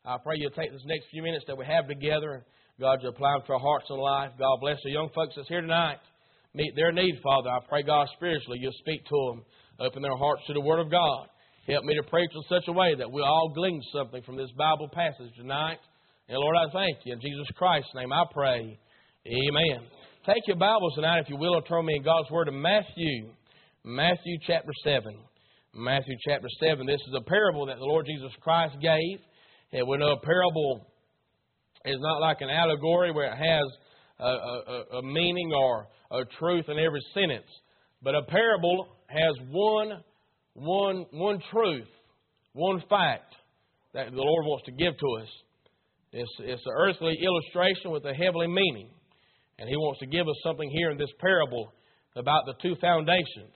I pray you'll take this next few minutes that we have together, and God, you'll apply them to our hearts and life. God bless the young folks that's here tonight. Meet their need, Father. I pray, God, spiritually, you'll speak to them. Open their hearts to the Word of God. Help me to preach in such a way that we'll all glean something from this Bible passage tonight. And, Lord, I thank you. In Jesus Christ's name I pray. Amen. Take your Bibles tonight, if you will, and turn me in God's Word to Matthew. Matthew chapter 7. Matthew chapter 7. This is a parable that the Lord Jesus Christ gave. And we know a parable is not like an allegory where it has a meaning or a truth in every sentence. But a parable has one truth, one fact that the Lord wants to give to us. It's an earthly illustration with a heavenly meaning. And He wants to give us something here in this parable about the two foundations.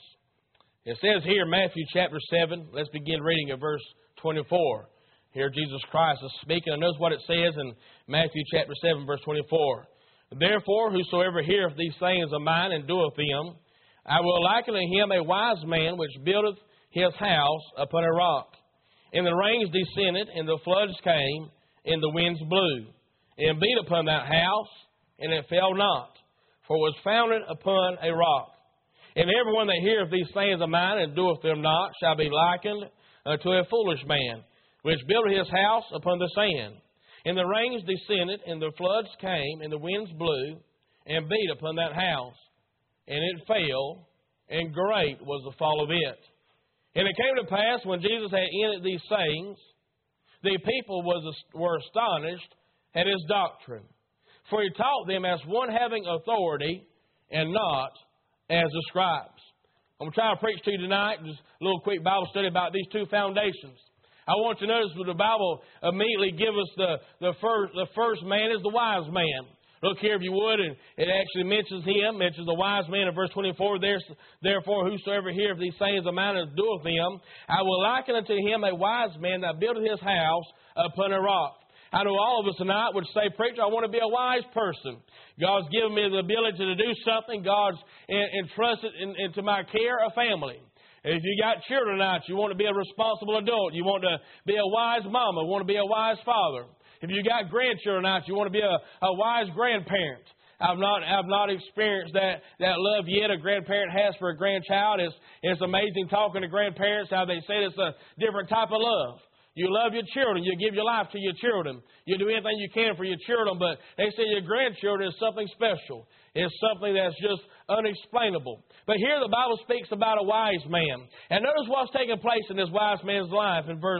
It says here, Matthew chapter 7, let's begin reading at verse 24. Here Jesus Christ is speaking, and notice what it says in Matthew chapter 7, verse 24. Therefore, whosoever heareth these sayings of mine and doeth them, I will liken unto him a wise man which buildeth his house upon a rock. And the rains descended, and the floods came, and the winds blew, and beat upon that house, and it fell not, for it was founded upon a rock. And everyone that heareth these sayings of mine and doeth them not shall be likened unto a foolish man, which built his house upon the sand. And the rains descended, and the floods came, and the winds blew, and beat upon that house. And it fell, and great was the fall of it. And it came to pass, when Jesus had ended these sayings, the people were astonished at His doctrine. For He taught them as one having authority, and not as the scribes. I'm going to try to preach to you tonight, just a little quick Bible study about these two foundations. I want you to notice that the Bible immediately gives us the first man is the wise man. Look here, if you would, and it actually mentions the wise man in verse 24. Therefore, whosoever heareth these sayings of mine and doeth them, I will liken unto him a wise man that buildeth his house upon a rock. I know all of us tonight would say, preacher, I want to be a wise person. God's given me the ability to do something. God's entrusted into my care a family. If you got children tonight, you want to be a responsible adult. You want to be a wise mama. You want to be a wise father. If you got grandchildren tonight, you want to be a wise grandparent. I've not experienced that love yet a grandparent has for a grandchild. It's amazing talking to grandparents how they say it's a different type of love. You love your children. You give your life to your children. You do anything you can for your children, but they say your grandchildren is something special. It's something that's just unexplainable. But here the Bible speaks about a wise man. And notice what's taking place in this wise man's life in verse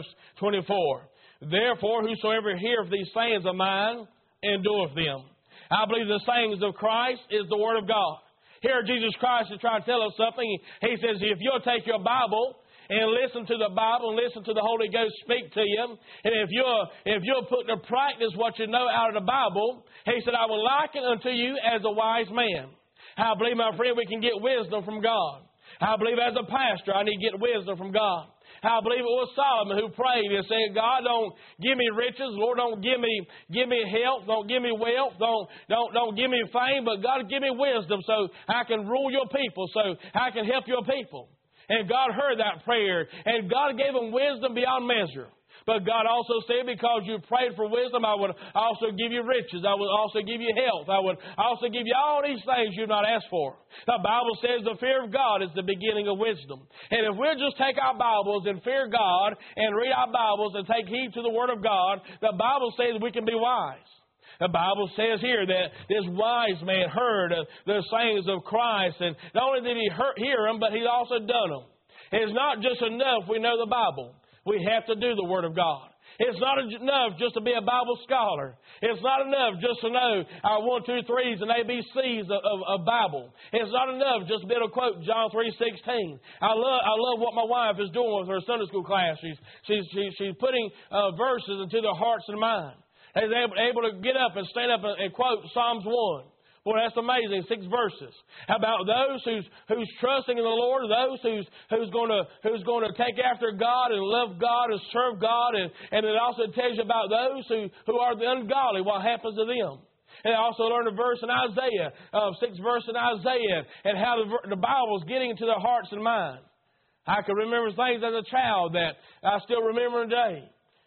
24. Therefore, whosoever heareth these sayings of mine and doeth them. I believe the sayings of Christ is the Word of God. Here Jesus Christ is trying to tell us something. He says, if you'll take your Bible and listen to the Bible and listen to the Holy Ghost speak to you, and if you'll put into practice what you know out of the Bible, He said, I will liken unto you as a wise man. I believe, my friend, we can get wisdom from God. I believe as a pastor, I need to get wisdom from God. I believe it was Solomon who prayed and said, God, don't give me riches. Lord, don't give me health. Don't give me wealth. Don't give me fame. But God, give me wisdom so I can rule your people, so I can help your people. And God heard that prayer. And God gave him wisdom beyond measure. But God also said, because you prayed for wisdom, I would also give you riches. I would also give you health. I would also give you all these things you've not asked for. The Bible says the fear of God is the beginning of wisdom. And if we'll just take our Bibles and fear God and read our Bibles and take heed to the Word of God, the Bible says we can be wise. The Bible says here that this wise man heard the sayings of Christ. And not only did he hear them, but he's also done them. It's not just enough we know the Bible. We have to do the Word of God. It's not enough just to be a Bible scholar. It's not enough just to know our 1, 2, 3s and ABCs of Bible. It's not enough just to be able to quote John 3:16. I love what my wife is doing with her Sunday school class. She's putting verses into their hearts and minds. They're able to get up and stand up and quote Psalms 1. Boy, that's amazing. 6 verses about those who's trusting in the Lord, those who's going to take after God and love God and serve God, and it also tells you about those who are the ungodly, what happens to them. And I also learned a verse in Isaiah, 6 verse in Isaiah, and how the Bible's getting into their hearts and minds. I can remember things as a child that I still remember today.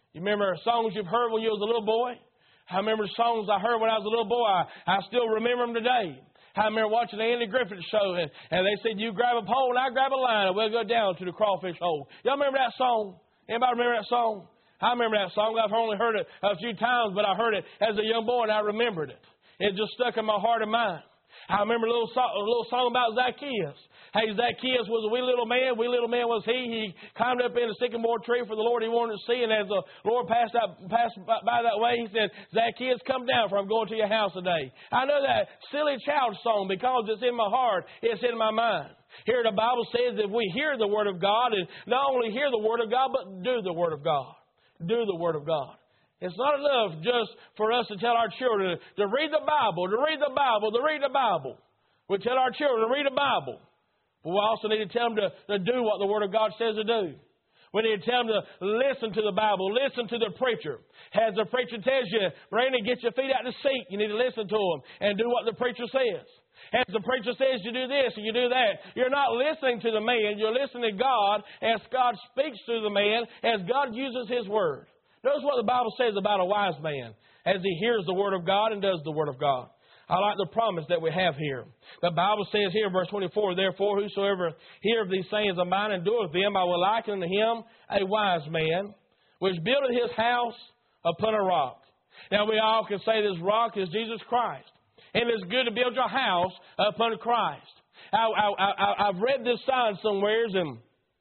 You remember songs you've heard when you was a little boy? I remember songs I heard when I was a little boy. I still remember them today. I remember watching the Andy Griffith show, and they said, you grab a pole and I grab a line, and we'll go down to the crawfish hole. Y'all remember that song? Anybody remember that song? I remember that song. I've only heard it a few times, but I heard it as a young boy, and I remembered it. It just stuck in my heart and mind. I remember a little song about Zacchaeus. Hey, Zacchaeus was a wee little man. Wee little man was he. He climbed up in a sycamore tree for the Lord he wanted to see. And as the Lord passed by that way, he said, Zacchaeus, come down, for I'm going to your house today. I know that silly child song because it's in my heart. It's in my mind. Here the Bible says that if we hear the Word of God, and not only hear the Word of God, but do the Word of God. Do the Word of God. It's not enough just for us to tell our children to read the Bible, to read the Bible, to read the Bible. We tell our children to read the Bible. But we also need to tell them to do what the Word of God says to do. We need to tell them to listen to the Bible, listen to the preacher. As the preacher tells you, Randy, get your feet out of the seat, you need to listen to him and do what the preacher says. As the preacher says you do this and you do that, you're not listening to the man, you're listening to God as God speaks to the man, as God uses His Word. Notice what the Bible says about a wise man as he hears the Word of God and does the Word of God. I like the promise that we have here. The Bible says here, verse 24, therefore whosoever heareth these sayings of mine and doeth them, I will liken unto him a wise man, which buildeth his house upon a rock. Now we all can say this rock is Jesus Christ. And it's good to build your house upon Christ. I've read this sign somewhere, and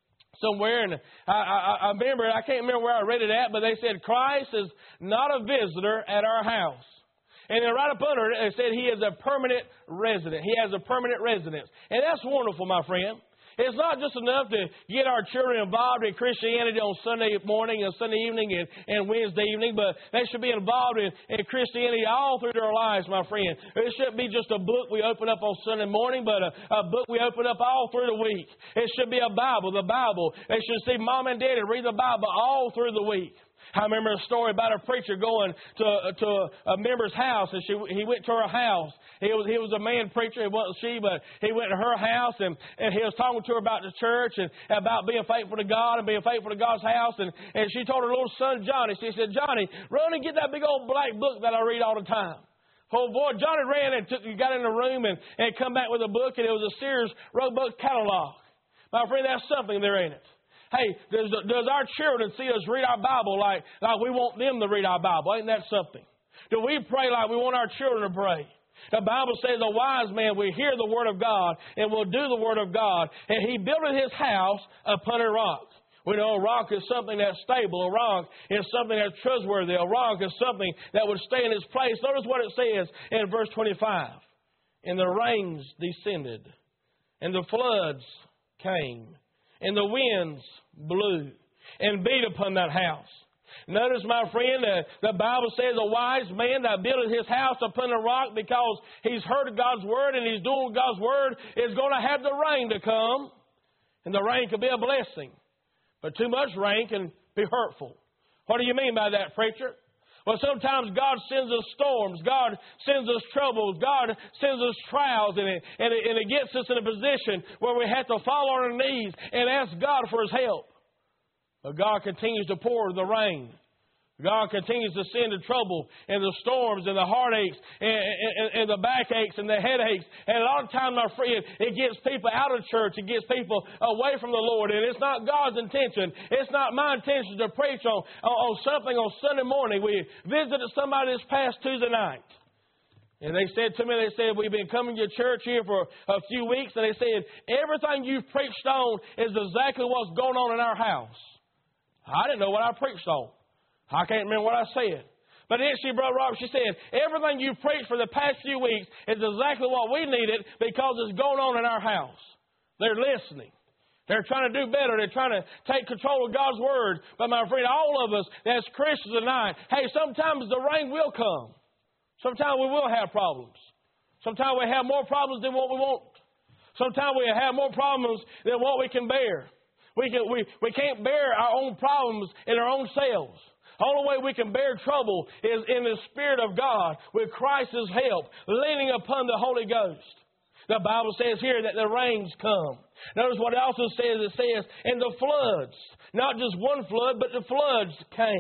I remember, I can't remember where I read it at, but they said Christ is not a visitor at our house. And then right up under it, they said He is a permanent resident. He has a permanent residence. And that's wonderful, my friend. It's not just enough to get our children involved in Christianity on Sunday morning and Sunday evening and Wednesday evening, but they should be involved in Christianity all through their lives, my friend. It shouldn't be just a book we open up on Sunday morning, but a book we open up all through the week. It should be a Bible, the Bible. They should see Mom and Daddy read the Bible all through the week. I remember a story about a preacher going to a member's house, and he went to her house. He was a man preacher, it wasn't she, but he went to her house, and he was talking to her about the church and about being faithful to God and being faithful to God's house. And she told her little son, Johnny, she said, Johnny, run and get that big old black book that I read all the time. Oh, boy, Johnny ran and got in the room and come back with a book, and it was a Sears Roebuck catalog. My friend, that's something there, ain't it? Hey, does our children see us read our Bible like we want them to read our Bible? Ain't that something? Do we pray like we want our children to pray? The Bible says a wise man will hear the Word of God and will do the Word of God. And he builded his house upon a rock. We know a rock is something that's stable. A rock is something that's trustworthy. A rock is something that would stay in its place. Notice what it says in verse 25. And the rains descended, and the floods came, and the winds blew and beat upon that house. Notice, my friend, the Bible says a wise man that buildeth his house upon a rock because he's heard God's Word and he's doing God's Word is going to have the rain to come. And the rain can be a blessing. But too much rain can be hurtful. What do you mean by that, preacher? Well, sometimes God sends us storms. God sends us troubles. God sends us trials. And it gets us in a position where we have to fall on our knees and ask God for His help. But God continues to pour the rain. God continues to send the trouble and the storms and the heartaches and the backaches and the headaches. And a lot of times, my friend, it gets people out of church. It gets people away from the Lord. And it's not God's intention. It's not my intention to preach on something on Sunday morning. We visited somebody this past Tuesday night. And they said to me, we've been coming to church here for a few weeks. And they said, everything you've preached on is exactly what's going on in our house. I didn't know what I preached on. I can't remember what I said. But then Brother Robert, she said, everything you've preached for the past few weeks is exactly what we needed because it's going on in our house. They're listening. They're trying to do better. They're trying to take control of God's Word. But my friend, all of us as Christians tonight, hey, sometimes the rain will come. Sometimes we will have problems. Sometimes we have more problems than what we want. Sometimes we have more problems than what we can bear. We can't bear our own problems in our own selves. The only way we can bear trouble is in the Spirit of God with Christ's help, leaning upon the Holy Ghost. The Bible says here that the rains come. Notice what it also says. It says, and the floods, not just one flood, but the floods came.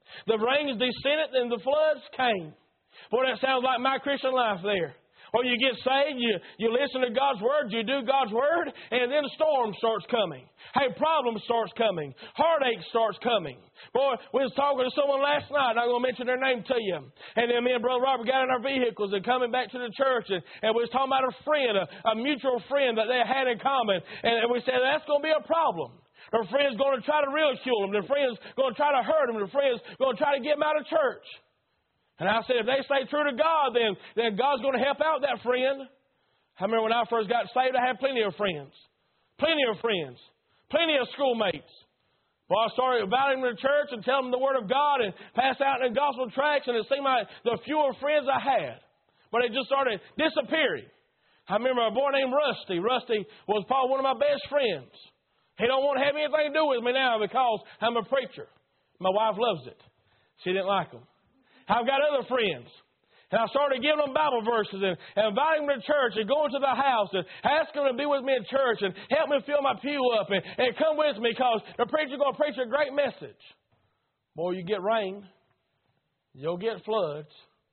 The rains descended and the floods came. Boy, that sounds like my Christian life there. Or you get saved, you listen to God's Word, you do God's Word, and then the storm starts coming. Hey, problem starts coming. Heartache starts coming. Boy, we was talking to someone last night, I'm going to mention their name to you. And then me and Brother Robert got in our vehicles and coming back to the church, and we was talking about a friend, a mutual friend that they had in common. And we said, that's going to be a problem. Their friend's going to try to ridicule them. Their friend's going to try to hurt them. Their friend's going to try to get them out of church. And I said, if they stay true to God, then God's going to help out that friend. I remember when I first got saved, I had plenty of friends. Plenty of friends. Plenty of schoolmates. Well, I started inviting them to church and telling them the Word of God and pass out in the gospel tracts, and it seemed like the fewer friends I had. But they just started disappearing. I remember a boy named Rusty. Rusty was probably one of my best friends. He don't want to have anything to do with me now because I'm a preacher. My wife loves it. She didn't like them. I've got other friends. And I started giving them Bible verses and inviting them to church and going to the house and asking them to be with me in church and help me fill my pew up and come with me because the preacher's going to preach a great message. Boy, you get rain. You'll get floods.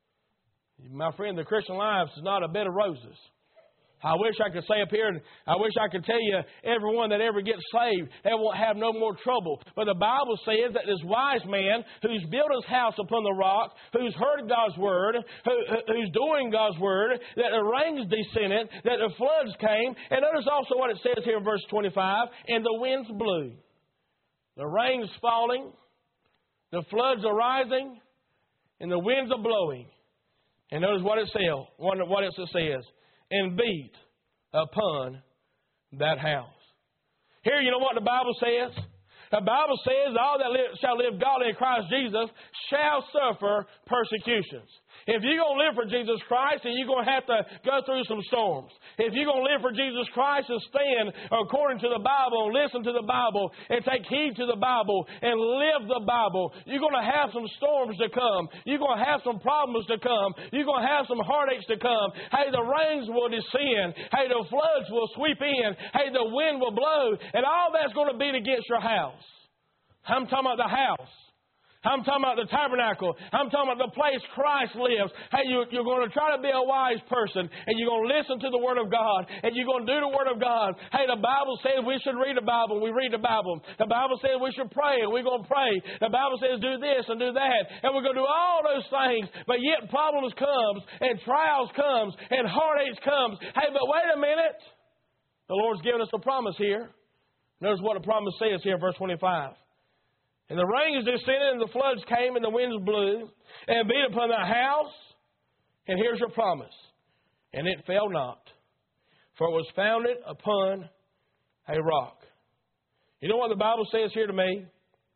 My friend, the Christian life is not a bed of roses. I wish I could say up here, and I wish I could tell you everyone that ever gets saved, they won't have no more trouble. But the Bible says that this wise man who's built his house upon the rock, who's heard God's Word, who's doing God's Word, that the rains descended, that the floods came. And notice also what it says here in verse 25, and the winds blew. The rain's falling, the floods are rising, and the winds are blowing. And notice what it says. And beat upon that house. Here, you know what the Bible says? The Bible says, all that shall live godly in Christ Jesus shall suffer persecutions. If you're going to live for Jesus Christ, then you're going to have to go through some storms. If you're going to live for Jesus Christ and stand according to the Bible, and listen to the Bible, and take heed to the Bible, and live the Bible, you're going to have some storms to come. You're going to have some problems to come. You're going to have some heartaches to come. Hey, the rains will descend. Hey, the floods will sweep in. Hey, the wind will blow. And all that's going to beat against your house. I'm talking about the house. I'm talking about the tabernacle. I'm talking about the place Christ lives. Hey, you're going to try to be a wise person, and you're going to listen to the Word of God, and you're going to do the Word of God. Hey, the Bible says we should read the Bible. We read the Bible. The Bible says we should pray, and we're going to pray. The Bible says do this and do that, and we're going to do all those things. But yet problems comes, and trials comes, and heartaches comes. Hey, but wait a minute. The Lord's given us a promise here. Notice what the promise says here in verse 25. And the rains descended, and the floods came, and the winds blew, and beat upon the house. And here's your promise. And it fell not, for it was founded upon a rock. You know what the Bible says here to me?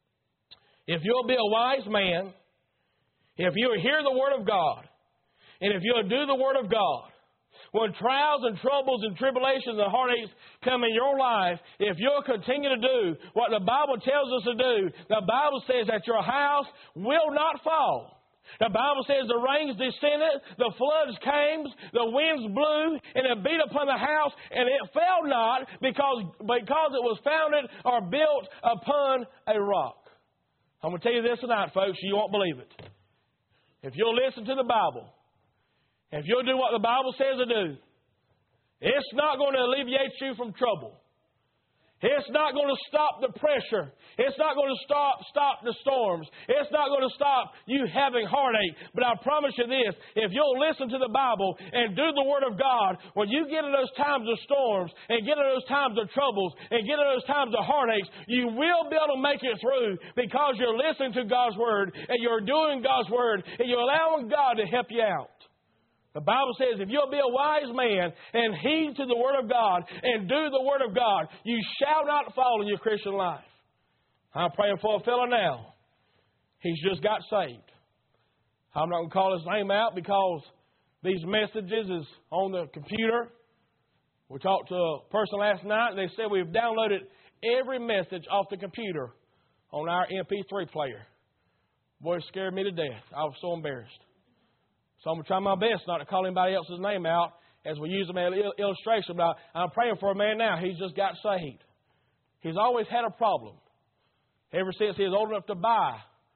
If you'll be a wise man, if you'll hear the Word of God, and if you'll do the Word of God, when trials and troubles and tribulations and heartaches come in your life, if you'll continue to do what the Bible tells us to do, the Bible says that your house will not fall. The Bible says the rains descended, the floods came, the winds blew, and it beat upon the house, and it fell not because it was founded or built upon a rock. I'm going to tell you this tonight, folks, you won't believe it. If you'll listen to the Bible, if you'll do what the Bible says to do, it's not going to alleviate you from trouble. It's not going to stop the pressure. It's not going to stop the storms. It's not going to stop you having heartache. But I promise you this, if you'll listen to the Bible and do the Word of God, when you get in those times of storms and get in those times of troubles and get in those times of heartaches, you will be able to make it through because you're listening to God's Word and you're doing God's Word and you're allowing God to help you out. The Bible says if you'll be a wise man and heed to the Word of God and do the Word of God, you shall not fall in your Christian life. I'm praying for a fellow now. He's just got saved. I'm not going to call his name out because these messages is on the computer. We talked to a person last night and they said we've downloaded every message off the computer on our MP3 player. Boy, it scared me to death. I was so embarrassed. So I'm going to try my best not to call anybody else's name out as we use them as illustration. But I'm praying for a man now. He's just got saved. He's always had a problem. Ever since he was old enough to buy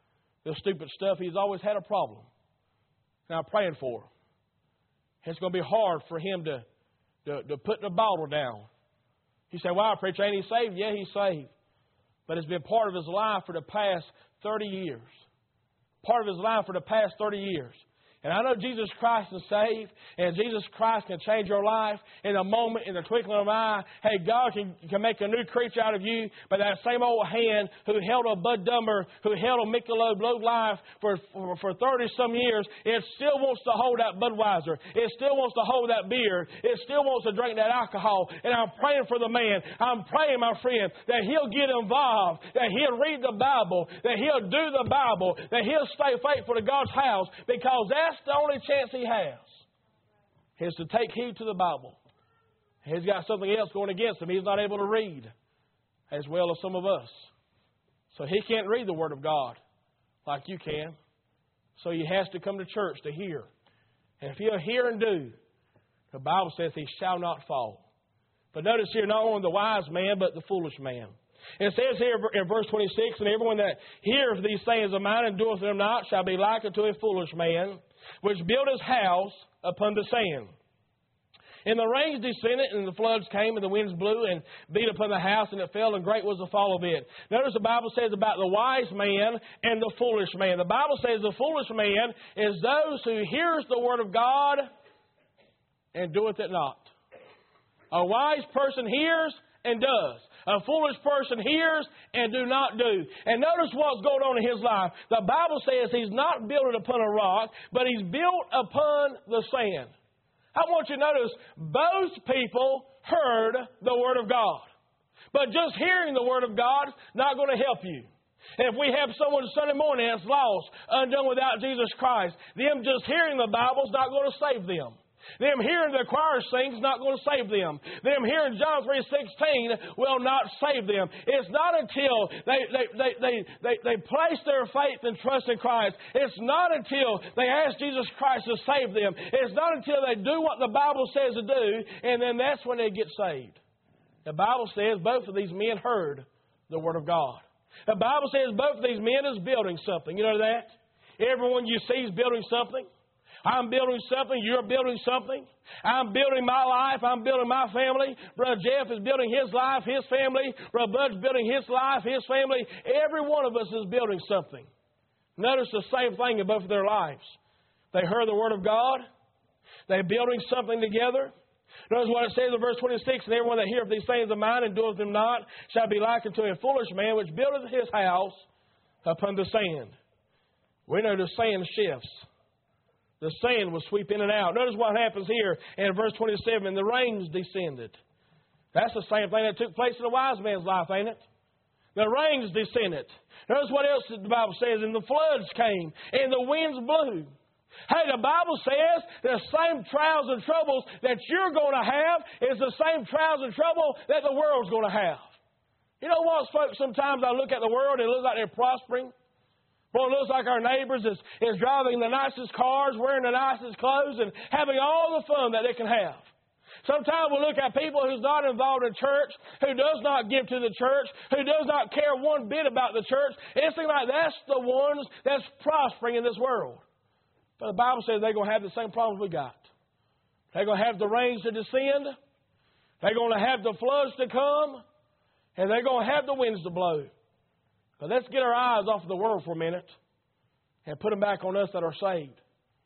the stupid stuff, he's always had a problem. And I'm praying for him. It's going to be hard for him to put the bottle down. You say, "Wow, preacher, ain't he saved?" Yeah, he's saved. But it's been part of his life for the past 30 years. Part of his life for the past 30 years. And I know Jesus Christ is saved, and Jesus Christ can change your life in a moment, in the twinkling of an eye. Hey, God can make a new creature out of you, but that same old hand who held a Bud Dummer, who held a Michelob Low Life for 30-some years, it still wants to hold that Budweiser. It still wants to hold that beer. It still wants to drink that alcohol. And I'm praying for the man. I'm praying, my friend, that he'll get involved, that he'll read the Bible, that he'll do the Bible, that he'll stay faithful to God's house, because that's the only chance he has, is to take heed to the Bible. He's got something else going against him. He's not able to read as well as some of us. So he can't read the Word of God like you can. So he has to come to church to hear. And if he'll hear and do, the Bible says he shall not fall. But notice here, not only the wise man, but the foolish man. It says here in verse 26, "And everyone that heareth these sayings of mine and doeth them not shall be like unto a foolish man, which built his house upon the sand. And the rains descended, and the floods came, and the winds blew and beat upon the house, and it fell, and great was the fall of it." Notice the Bible says about the wise man and the foolish man. The Bible says the foolish man is those who hears the Word of God and doeth it not. A wise person hears and does. A foolish person hears and do not do. And notice what's going on in his life. The Bible says he's not built upon a rock, but he's built upon the sand. I want you to notice both people heard the Word of God. But just hearing the Word of God is not going to help you. If we have someone Sunday morning that's lost, undone without Jesus Christ, them just hearing the Bible is not going to save them. Them hearing the choir sing is not going to save them. Them hearing John 3:16 will not save them. It's not until they place their faith and trust in Christ. It's not until they ask Jesus Christ to save them. It's not until they do what the Bible says to do, and then that's when they get saved. The Bible says both of these men heard the Word of God. The Bible says both of these men is building something. You know that? Everyone you see is building something. I'm building something. You're building something. I'm building my life. I'm building my family. Brother Jeff is building his life, his family. Brother Bud's building his life, his family. Every one of us is building something. Notice the same thing in both of their lives. They heard the Word of God. They're building something together. Notice what it says in verse 26, "And everyone that heareth these things of mine and doeth them not shall be like unto a foolish man which buildeth his house upon the sand." We know the sand shifts. The sand will sweep in and out. Notice what happens here in verse 27. "And the rains descended." That's the same thing that took place in the wise man's life, ain't it? The rains descended. Notice what else the Bible says. "And the floods came, and the winds blew." Hey, the Bible says the same trials and troubles that you're going to have is the same trials and trouble that the world's going to have. You know what, folks? Sometimes I look at the world and it looks like they're prospering. Well, it looks like our neighbors is driving the nicest cars, wearing the nicest clothes, and having all the fun that they can have. Sometimes we look at people who's not involved in church, who does not give to the church, who does not care one bit about the church. It seems like that's the ones that's prospering in this world. But the Bible says they're going to have the same problems we got. They're going to have the rains to descend. They're going to have the floods to come. And they're going to have the winds to blow. But let's get our eyes off of the world for a minute and put them back on us that are saved.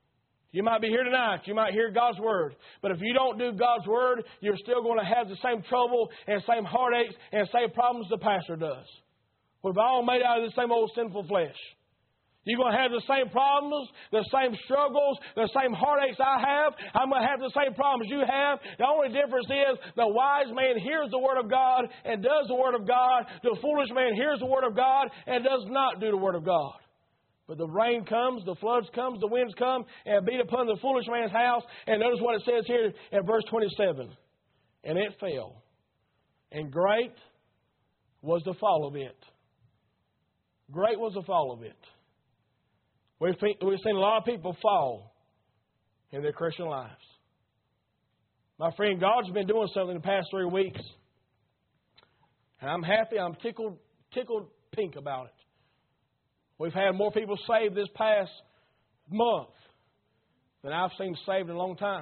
You might be here tonight. You might hear God's Word. But if you don't do God's Word, you're still going to have the same trouble and same heartaches and same problems the pastor does. We're all made out of the same old sinful flesh. You're going to have the same problems, the same struggles, the same heartaches I have. I'm going to have the same problems you have. The only difference is the wise man hears the Word of God and does the Word of God. The foolish man hears the Word of God and does not do the Word of God. But the rain comes, the floods comes, the winds come, and beat upon the foolish man's house. And notice what it says here in verse 27. "And it fell, and great was the fall of it." Great was the fall of it. We've seen a lot of people fall in their Christian lives. My friend, God's been doing something the past 3 weeks. And I'm happy, I'm tickled pink about it. We've had more people saved this past month than I've seen saved in a long time.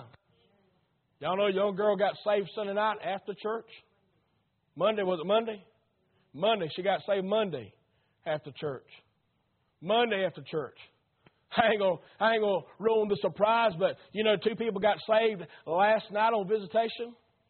Y'all know a young girl got saved Sunday night after church? Monday, was it Monday? Monday. She got saved Monday after church. Monday after church. I ain't gonna ruin the surprise, but you know, 2 people got saved last night on visitation.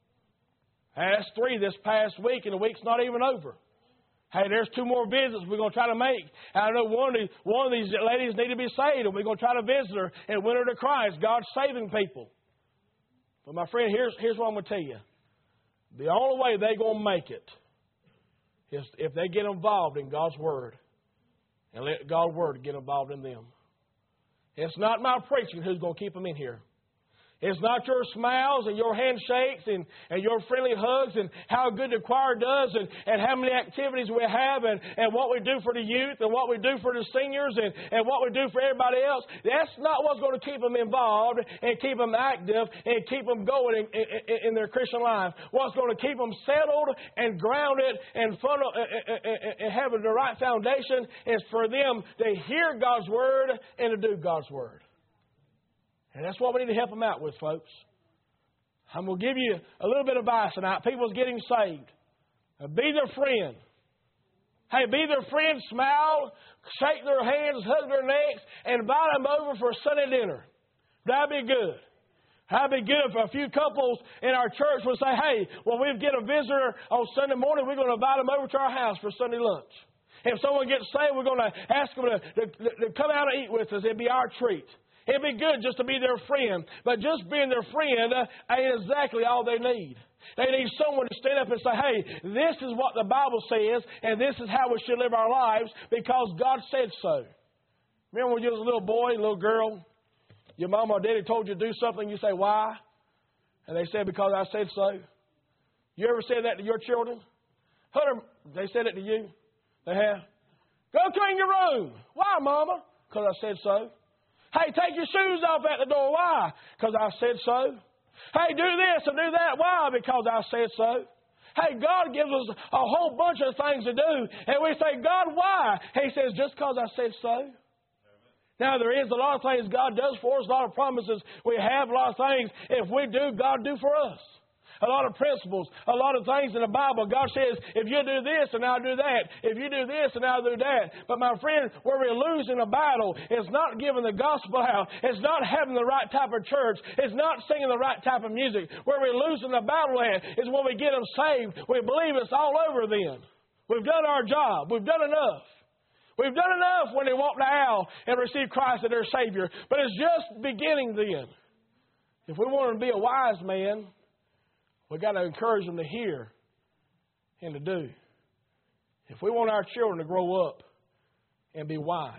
That's 3 this past week, and the week's not even over. Hey, there's 2 more visits we're going to try to make. I know one of these ladies need to be saved, and we're going to try to visit her and win her to Christ. God's saving people. But my friend, here's what I'm going to tell you. The only way they're going to make it is if they get involved in God's Word and let God's Word get involved in them. It's not my preaching who's going to keep them in here. It's not your smiles and your handshakes and your friendly hugs and how good the choir does and how many activities we have and what we do for the youth and what we do for the seniors and what we do for everybody else. That's not what's going to keep them involved and keep them active and keep them going in their Christian life. What's going to keep them settled and grounded and having the right foundation is for them to hear God's Word and to do God's Word. And that's what we need to help them out with, folks. I'm going to give you a little bit of advice tonight. People's getting saved. Be their friend. Hey, be their friend, smile, shake their hands, hug their necks, and invite them over for a Sunday dinner. That'd be good. That'd be good if a few couples in our church would say, hey, well, we get a visitor on Sunday morning, we're going to invite them over to our house for Sunday lunch. If someone gets saved, we're going to ask them to come out and eat with us. It'd be our treat. It'd be good just to be their friend. But just being their friend ain't exactly all they need. They need someone to stand up and say, hey, this is what the Bible says, and this is how we should live our lives because God said so. Remember when you was a little boy, a little girl, your mama or daddy told you to do something, you say, why? And they said, because I said so. You ever said that to your children? Hunter, they said it to you? They have? Go clean your room. Why, Mama? Because I said so. Hey, take your shoes off at the door. Why? Because I said so. Hey, do this and do that. Why? Because I said so. Hey, God gives us a whole bunch of things to do. And we say, God, why? He says, just because I said so. Now, there is a lot of things God does for us, a lot of promises we have, a lot of things. If we do, God do for us. A lot of principles, a lot of things in the Bible. God says, if you do this, and I'll do that. If you do this, and I'll do that. But my friend, where we're losing a battle is not giving the gospel out. It's not having the right type of church. It's not singing the right type of music. Where we're losing the battle at is when we get them saved. We believe it's all over then. We've done our job. We've done enough. We've done enough when they walk the aisle and receive Christ as their Savior. But it's just beginning then. If we want to be a wise man, we've got to encourage them to hear and to do. If we want our children to grow up and be wise,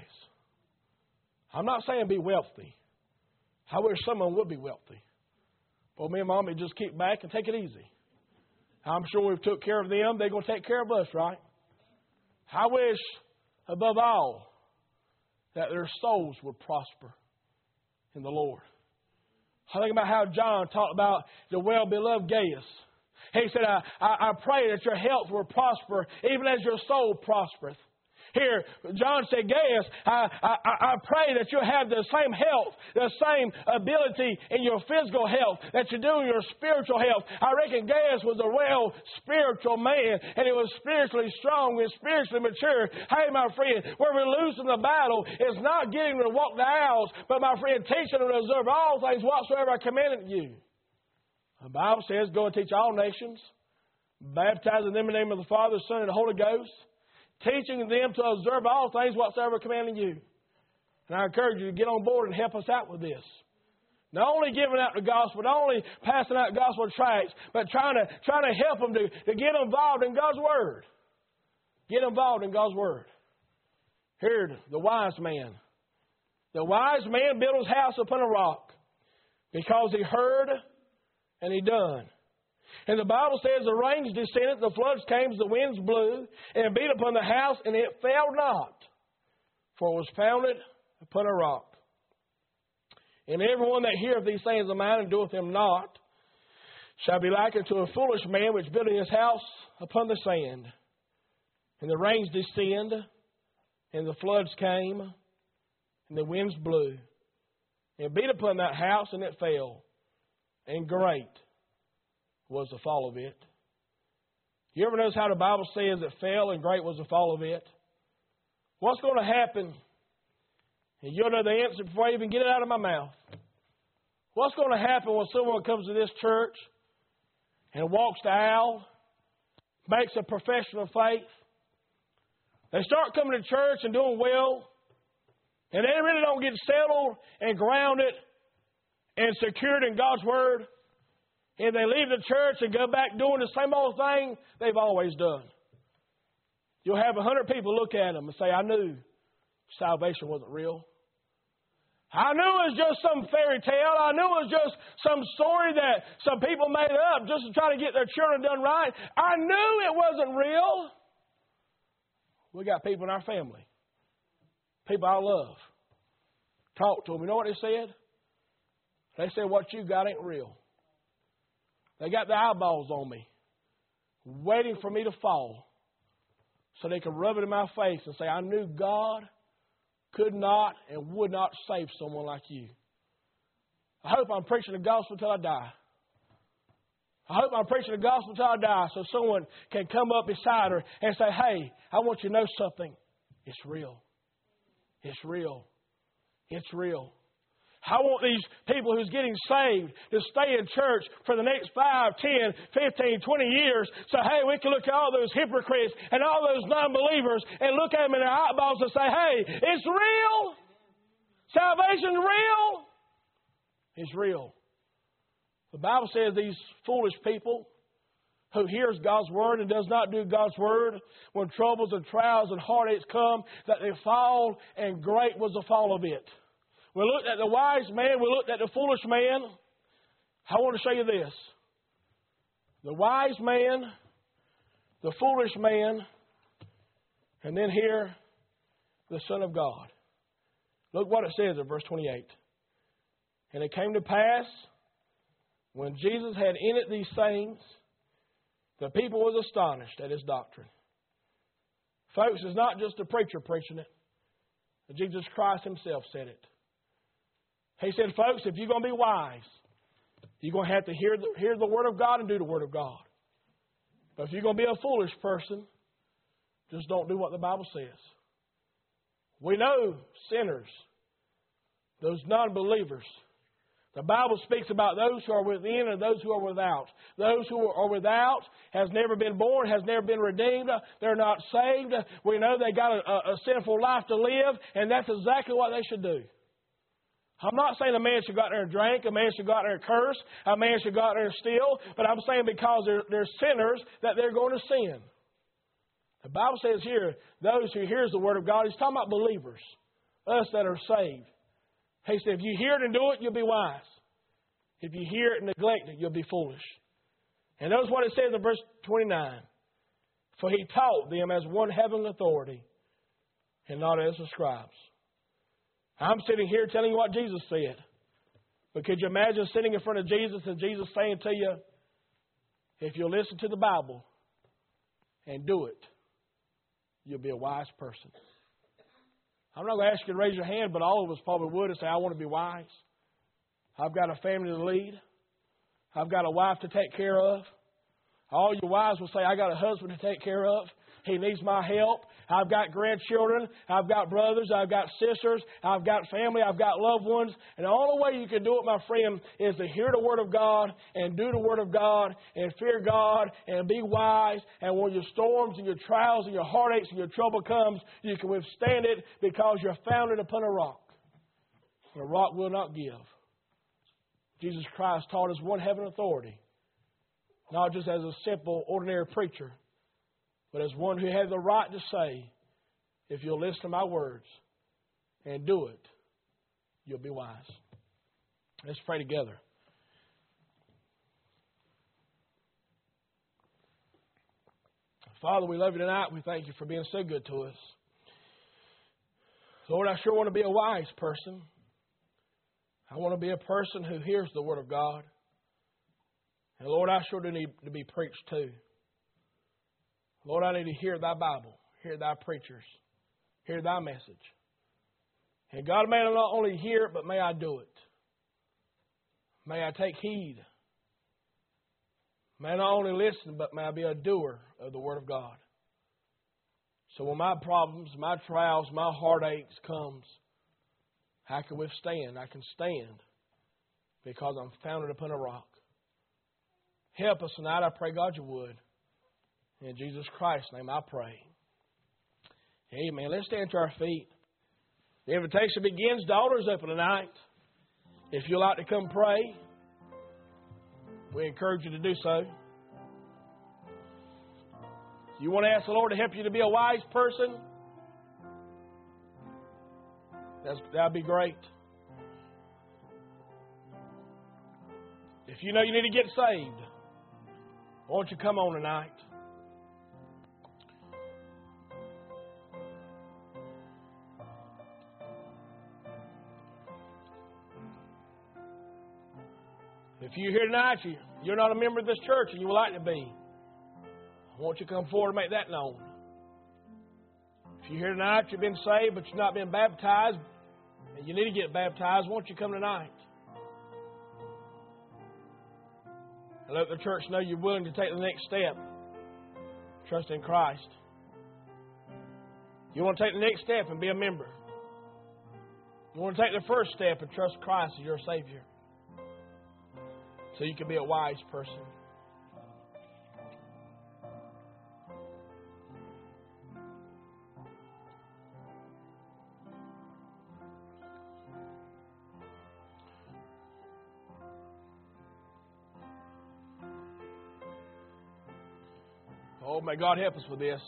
I'm not saying be wealthy. I wish someone would be wealthy. But me and Mommy just kick back and take it easy. I'm sure we've took care of them. They're going to take care of us, right? I wish, above all, that their souls would prosper in the Lord. I think about how John talked about the well-beloved Gaius. He said, I pray that your health will prosper even as your soul prospereth. Here, John said, Gaius, I pray that you'll have the same health, the same ability in your physical health that you do in your spiritual health. I reckon Gaius was a real spiritual man, and he was spiritually strong and spiritually mature. Hey, my friend, where we're losing the battle is not getting them to walk the aisles, but, my friend, teaching them to observe all things whatsoever I commanded you. The Bible says, go and teach all nations, baptizing them in the name of the Father, the Son, and the Holy Ghost, teaching them to observe all things whatsoever commanding you. And I encourage you to get on board and help us out with this. Not only giving out the gospel, not only passing out gospel tracts, but trying to help them to get involved in God's Word. Get involved in God's Word. Here, the wise man. The wise man built his house upon a rock because he heard and he done. And the Bible says the rains descended, the floods came, the winds blew, and beat upon the house, and it fell not, for it was founded upon a rock. And everyone that heareth these sayings of mine and doeth them not shall be likened to a foolish man which builded his house upon the sand. And the rains descend, and the floods came, and the winds blew, and beat upon that house, and it fell, and great was the fall of it. You ever notice how the Bible says it fell, and great was the fall of it? What's going to happen? And you'll know the answer before I even get it out of my mouth. What's going to happen when someone comes to this church and walks the aisle, makes a profession of faith? They start coming to church and doing well, and they really don't get settled and grounded and secured in God's Word. And they leave the church and go back doing the same old thing they've always done. You'll have 100 people look at them and say, I knew salvation wasn't real. I knew it was just some fairy tale. I knew it was just some story that some people made up just to try to get their children done right. I knew it wasn't real. We got people in our family, people I love. Talk to them. You know what they said? They said, what you got ain't real. They got their eyeballs on me, waiting for me to fall so they can rub it in my face and say, I knew God could not and would not save someone like you. I hope I'm preaching the gospel until I die. I hope I'm preaching the gospel until I die so someone can come up beside her and say, hey, I want you to know something. It's real. It's real. It's real. I want these people who's getting saved to stay in church for the next 5, 10, 15, 20 years. So, hey, we can look at all those hypocrites and all those non-believers and look at them in their eyeballs and say, hey, it's real. Salvation's real. It's real. The Bible says these foolish people who hears God's Word and does not do God's Word, when troubles and trials and heartaches come, that they fall, and great was the fall of it. We looked at the wise man. We looked at the foolish man. I want to show you this. The wise man, the foolish man, and then here, the Son of God. Look what it says in verse 28. And it came to pass, when Jesus had in it these things, the people was astonished at his doctrine. Folks, it's not just a preacher preaching it. Jesus Christ himself said it. He said, folks, if you're going to be wise, you're going to have to hear the Word of God and do the Word of God. But if you're going to be a foolish person, just don't do what the Bible says. We know sinners, those non-believers. The Bible speaks about those who are within and those who are without. Those who are without has never been born, has never been redeemed. They're not saved. We know they got a sinful life to live, and that's exactly what they should do. I'm not saying a man should go out there and drink, a man should go out there and curse, a man should go out there and steal, but I'm saying because they're sinners that they're going to sin. The Bible says here, those who hears the Word of God, he's talking about believers, us that are saved. He said, if you hear it and do it, you'll be wise. If you hear it and neglect it, you'll be foolish. And notice what it says in verse 29. For he taught them as one having authority, and not as the scribes. I'm sitting here telling you what Jesus said. But could you imagine sitting in front of Jesus and Jesus saying to you, if you'll listen to the Bible and do it, you'll be a wise person. I'm not going to ask you to raise your hand, but all of us probably would and say, I want to be wise. I've got a family to lead. I've got a wife to take care of. All your wives will say, I got a husband to take care of. He needs my help. I've got grandchildren. I've got brothers. I've got sisters. I've got family. I've got loved ones. And the only way you can do it, my friend, is to hear the Word of God and do the Word of God and fear God and be wise. And when your storms and your trials and your heartaches and your trouble comes, you can withstand it because you're founded upon a rock. And a rock will not give. Jesus Christ taught us one having authority, not just as a simple, ordinary preacher, but as one who has the right to say, if you'll listen to my words and do it, you'll be wise. Let's pray together. Father, we love you tonight. We thank you for being so good to us. Lord, I sure want to be a wise person. I want to be a person who hears the Word of God. And Lord, I sure do need to be preached to. Lord, I need to hear thy Bible, hear thy preachers, hear thy message. And God, may I not only hear it, but may I do it. May I take heed. May I not only listen, but may I be a doer of the Word of God. So when my problems, my trials, my heartaches comes, I can withstand. I can stand because I'm founded upon a rock. Help us tonight, I pray God you would. In Jesus Christ's name I pray. Amen. Let's stand to our feet. The invitation begins. The altar is open tonight. If you'd like to come pray, we encourage you to do so. You want to ask the Lord to help you to be a wise person? That'd be great. If you know you need to get saved, won't you come on tonight? If you're here tonight, you're not a member of this church and you would like to be, won't you come forward and make that known? If you're here tonight, you've been saved, but you've not been baptized, and you need to get baptized, won't you come tonight? And let the church know you're willing to take the next step, trust in Christ. You want to take the next step and be a member. You want to take the first step and trust Christ as your Savior, so you can be a wise person. Oh, may God help us with this.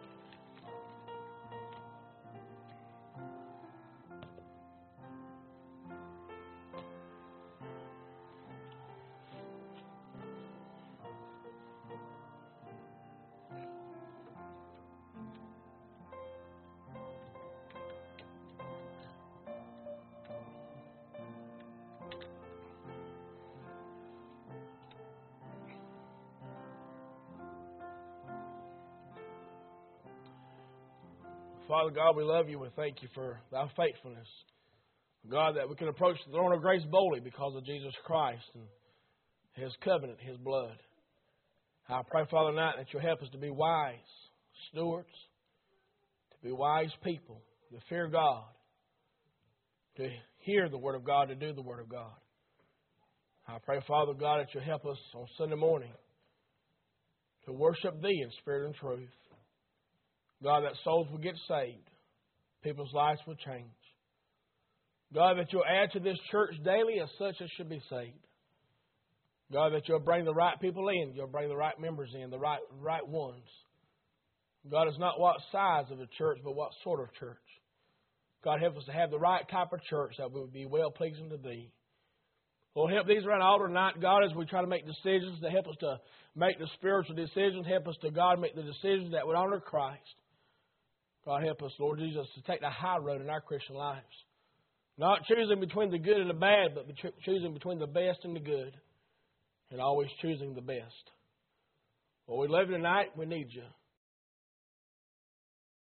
Father God, we love you. We thank you for thy faithfulness. God, that we can approach the throne of grace boldly because of Jesus Christ and His covenant, His blood. I pray, Father, tonight that you'll help us to be wise stewards, to be wise people, to fear God, to hear the Word of God, to do the Word of God. I pray, Father God, that you'll help us on Sunday morning to worship Thee in spirit and truth. God, that souls will get saved. People's lives will change. God, that you'll add to this church daily as such as should be saved. God, that you'll bring the right people in. You'll bring the right members in, the right ones. God, it's not what size of a church, but what sort of church. God, help us to have the right type of church that would be well-pleasing to Thee. Lord, help these around the altar tonight, God, as we try to make decisions, to help us to make the spiritual decisions. Help us to, God, make the decisions that would honor Christ. God, help us, Lord Jesus, to take the high road in our Christian lives. Not choosing between the good and the bad, but choosing between the best and the good. And always choosing the best. Lord, we love you tonight. We need you.